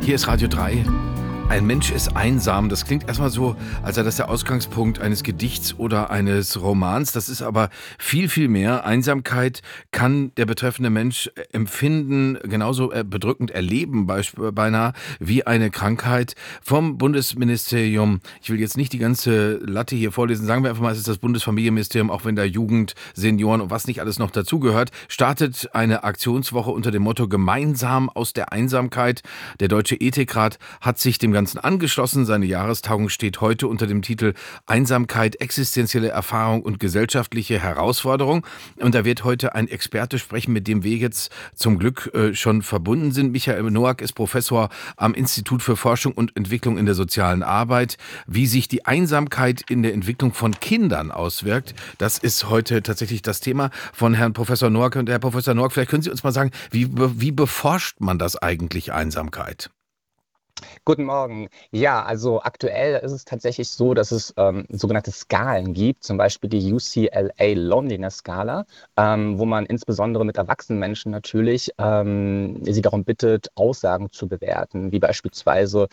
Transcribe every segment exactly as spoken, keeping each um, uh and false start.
Hier ist Radio drei. Ein Mensch ist einsam. Das klingt erstmal so, als sei das der Ausgangspunkt eines Gedichts oder eines Romans. Das ist aber viel, viel mehr. Einsamkeit kann der betreffende Mensch empfinden, genauso äh, bedrückend erleben, beisp- beinahe wie eine Krankheit. Vom Bundesministerium, ich will jetzt nicht die ganze Latte hier vorlesen, sagen wir einfach mal, es ist das Bundesfamilienministerium, auch wenn da Jugend, Senioren und was nicht alles noch dazugehört, startet eine Aktionswoche unter dem Motto Gemeinsam aus der Einsamkeit. Der Deutsche Ethikrat hat sich dem Ganzen angeschlossen. Seine Jahrestagung steht heute unter dem Titel Einsamkeit, existenzielle Erfahrung und gesellschaftliche Herausforderung. Und da wird heute ein Experte sprechen, mit dem wir jetzt zum Glück äh, schon verbunden sind. Michael Noack ist Professor am Institut für Forschung und Entwicklung in der sozialen Arbeit. Wie sich die Einsamkeit in der Entwicklung von Kindern auswirkt, das ist heute tatsächlich das Thema von Herrn Professor Noack. Und Herr Professor Noack, vielleicht können Sie uns mal sagen, wie, wie beforscht man das eigentlich, Einsamkeit? Guten Morgen. Ja, also aktuell ist es tatsächlich so, dass es ähm, sogenannte Skalen gibt, zum Beispiel die U C L A Loneliness Skala, ähm, wo man insbesondere mit erwachsenen Menschen natürlich ähm, sie darum bittet, Aussagen zu bewerten, wie beispielsweise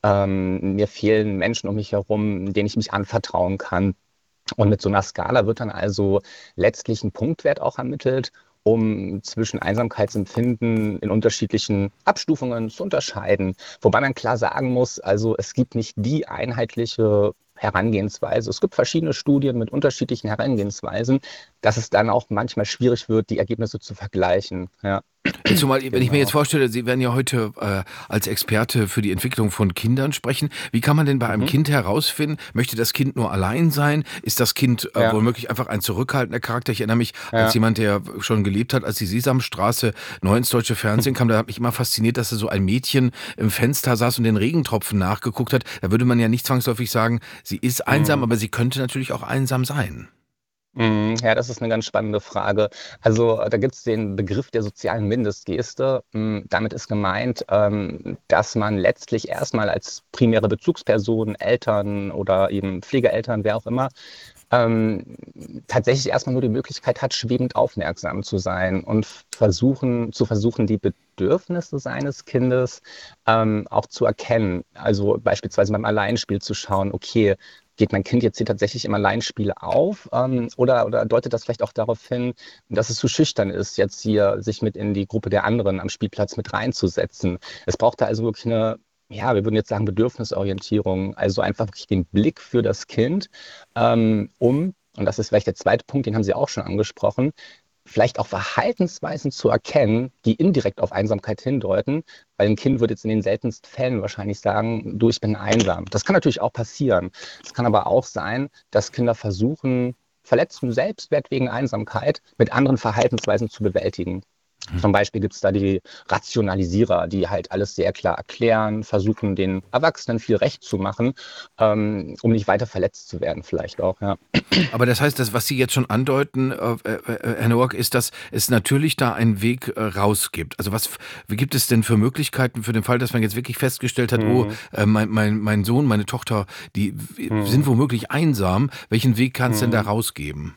ähm, mir fehlen Menschen um mich herum, denen ich mich anvertrauen kann. Und mit so einer Skala wird dann also letztlich ein Punktwert auch ermittelt, um zwischen Einsamkeitsempfinden in unterschiedlichen Abstufungen zu unterscheiden. Wobei man klar sagen muss, also es gibt nicht die einheitliche Herangehensweise. Es gibt verschiedene Studien mit unterschiedlichen Herangehensweisen, dass es dann auch manchmal schwierig wird, die Ergebnisse zu vergleichen. Ja, Zumal, wenn ich mir jetzt genau. vorstelle, Sie werden ja heute äh, als Experte für die Entwicklung von Kindern sprechen. Wie kann man denn bei einem Mhm. Kind herausfinden, möchte das Kind nur allein sein? Ist das Kind äh, Ja, womöglich einfach ein zurückhaltender Charakter? Ich erinnere mich als ja. jemand, der schon gelebt hat, als die Sesamstraße neu ins deutsche Fernsehen kam, da hat mich immer fasziniert, dass da so ein Mädchen im Fenster saß und den Regentropfen nachgeguckt hat. Da würde man ja nicht zwangsläufig sagen, sie ist einsam, Mhm. aber sie könnte natürlich auch einsam sein. Mhm, ja, das ist eine ganz spannende Frage. Also, äh, da gibt es den Begriff der sozialen Mindestgeste. Hm, damit ist gemeint, ähm, dass man letztlich erstmal als primäre Bezugsperson, Eltern oder eben Pflegeeltern, wer auch immer, ähm, tatsächlich erstmal nur die Möglichkeit hat, schwebend aufmerksam zu sein und versuchen zu versuchen, die Bedürfnisse seines Kindes, ähm, auch zu erkennen. Also, beispielsweise beim Alleinspiel zu schauen: „Okay, geht mein Kind jetzt hier tatsächlich im Alleinspiel auf, ähm, oder oder deutet das vielleicht auch darauf hin, dass es zu schüchtern ist, jetzt hier sich mit in die Gruppe der anderen am Spielplatz mit reinzusetzen?“ Es braucht da also wirklich eine, ja, wir würden jetzt sagen, Bedürfnisorientierung, also einfach wirklich den Blick für das Kind, ähm, um, und das ist vielleicht der zweite Punkt, den haben Sie auch schon angesprochen, vielleicht auch Verhaltensweisen zu erkennen, die indirekt auf Einsamkeit hindeuten, weil ein Kind wird jetzt in den seltensten Fällen wahrscheinlich sagen, du, ich bin einsam. Das kann natürlich auch passieren. Es kann aber auch sein, dass Kinder versuchen, verletzten Selbstwert wegen Einsamkeit mit anderen Verhaltensweisen zu bewältigen. Zum Beispiel gibt es da die Rationalisierer, die halt alles sehr klar erklären, versuchen den Erwachsenen viel Recht zu machen, ähm, um nicht weiter verletzt zu werden, vielleicht auch, ja. Aber das heißt, das, was Sie jetzt schon andeuten, äh, äh, äh, Herr Noack, ist, dass es natürlich da einen Weg äh, raus gibt. Also was wie gibt es denn für Möglichkeiten für den Fall, dass man jetzt wirklich festgestellt hat, oh, Hm, äh, mein, mein, mein Sohn, meine Tochter, die w- sind hm, womöglich einsam. Welchen Weg kann es denn da hm. rausgeben?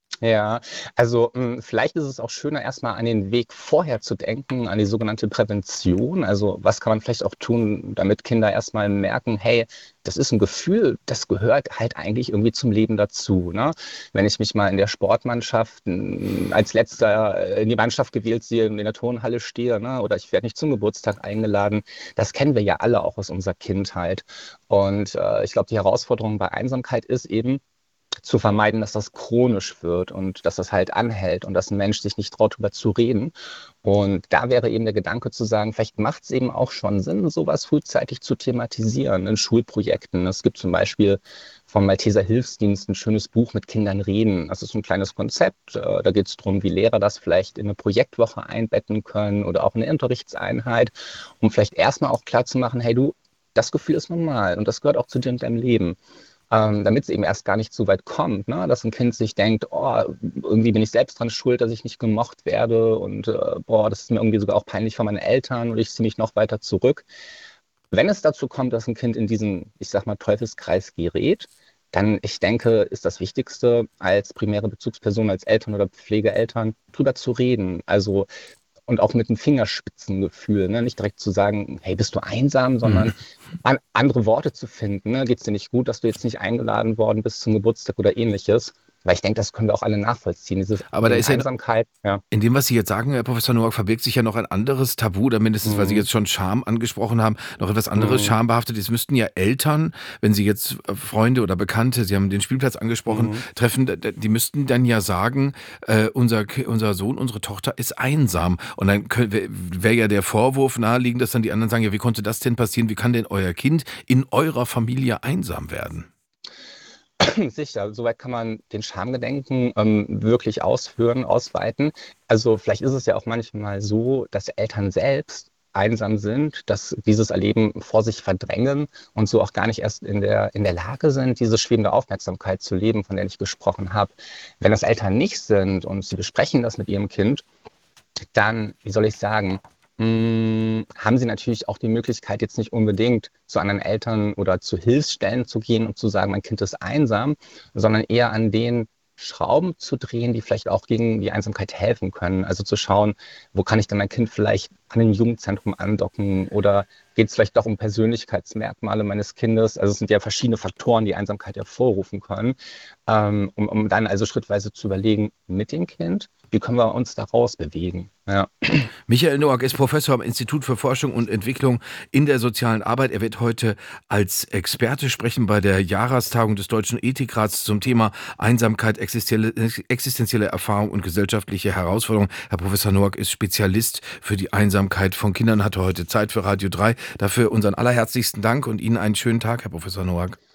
Ja, also hm, vielleicht ist es auch schöner, erstmal an den Weg vorher zu denken, an die sogenannte Prävention. Also was kann man vielleicht auch tun, damit Kinder erstmal merken, hey, das ist ein Gefühl, das gehört halt eigentlich irgendwie zum Leben dazu. Ne? Wenn ich mich mal in der Sportmannschaft hm, als letzter äh, in die Mannschaft gewählt sehe und in der Turnhalle stehe, ne? Oder ich werde nicht zum Geburtstag eingeladen, das kennen wir ja alle auch aus unserer Kindheit. Und äh, ich glaube, die Herausforderung bei Einsamkeit ist eben, zu vermeiden, dass das chronisch wird und dass das halt anhält und dass ein Mensch sich nicht traut, darüber zu reden. Und da wäre eben der Gedanke zu sagen, vielleicht macht es eben auch schon Sinn, sowas frühzeitig zu thematisieren in Schulprojekten. Es gibt zum Beispiel vom Malteser Hilfsdienst ein schönes Buch mit Kindern reden. Das ist so ein kleines Konzept. Äh, Da geht es darum, wie Lehrer das vielleicht in eine Projektwoche einbetten können oder auch in eine Unterrichtseinheit, um vielleicht erstmal auch klar zu machen, hey du, das Gefühl ist normal und das gehört auch zu dir und deinem Leben, ähm, damit es eben erst gar nicht so weit kommt, ne? Dass ein Kind sich denkt, oh, irgendwie bin ich selbst dran schuld, dass ich nicht gemocht werde und äh, boah, das ist mir irgendwie sogar auch peinlich von meinen Eltern und ich ziehe mich noch weiter zurück. Wenn es dazu kommt, dass ein Kind in diesen, ich sag mal, Teufelskreis gerät, dann, ich denke, ist das Wichtigste als primäre Bezugsperson, als Eltern oder Pflegeeltern, drüber zu reden. Also und auch mit einem Fingerspitzengefühl, ne? Nicht direkt zu sagen: „Hey, bist du einsam?“, Mhm. sondern an andere Worte zu finden, ne? „Geht's dir nicht gut, dass du jetzt nicht eingeladen worden bist zum Geburtstag“ oder Ähnliches. Weil ich denke, das können wir auch alle nachvollziehen. Dieses Aber da Thema ist ja Einsamkeit, ja. in dem, was Sie jetzt sagen, Herr Professor Nowak, verbirgt sich ja noch ein anderes Tabu oder mindestens, weil Sie Mhm. jetzt schon Scham angesprochen haben, noch etwas anderes Mhm. schambehaftet ist. Müssten ja Eltern, wenn Sie jetzt äh, Freunde oder Bekannte, Sie haben den Spielplatz angesprochen, Mhm. treffen, d- d- die müssten dann ja sagen, äh, unser, Ki- unser Sohn, unsere Tochter ist einsam. Und dann wäre wär ja der Vorwurf naheliegend, dass dann die anderen sagen, ja, wie konnte das denn passieren? Wie kann denn euer Kind in eurer Familie einsam werden? Sicher, soweit kann man den Schamgedenken ähm, wirklich ausführen, ausweiten. Also vielleicht ist es ja auch manchmal so, dass Eltern selbst einsam sind, dass dieses Erleben vor sich verdrängen und so auch gar nicht erst in der, in der Lage sind, diese schwebende Aufmerksamkeit zu leben, von der ich gesprochen habe. Wenn das Eltern nicht sind und sie besprechen das mit ihrem Kind, dann, wie soll ich sagen, hm, haben sie natürlich auch die Möglichkeit, jetzt nicht unbedingt zu anderen Eltern oder zu Hilfsstellen zu gehen und zu sagen, mein Kind ist einsam, sondern eher an den Schrauben zu drehen, die vielleicht auch gegen die Einsamkeit helfen können. Also zu schauen, wo kann ich denn mein Kind vielleicht an ein Jugendzentrum andocken oder geht es vielleicht doch um Persönlichkeitsmerkmale meines Kindes? Also es sind ja verschiedene Faktoren, die Einsamkeit hervorrufen können, ähm, um, um dann also schrittweise zu überlegen mit dem Kind, wie können wir uns daraus bewegen? Ja. Michael Noack ist Professor am Institut für Forschung und Entwicklung in der sozialen Arbeit. Er wird heute als Experte sprechen bei der Jahrestagung des Deutschen Ethikrats zum Thema Einsamkeit, existenzielle, existenzielle Erfahrung und gesellschaftliche Herausforderungen. Herr Professor Noack ist Spezialist für die Einsamkeit von Kindern, hatte heute Zeit für Radio drei. Dafür unseren allerherzlichsten Dank und Ihnen einen schönen Tag, Herr Professor Noack.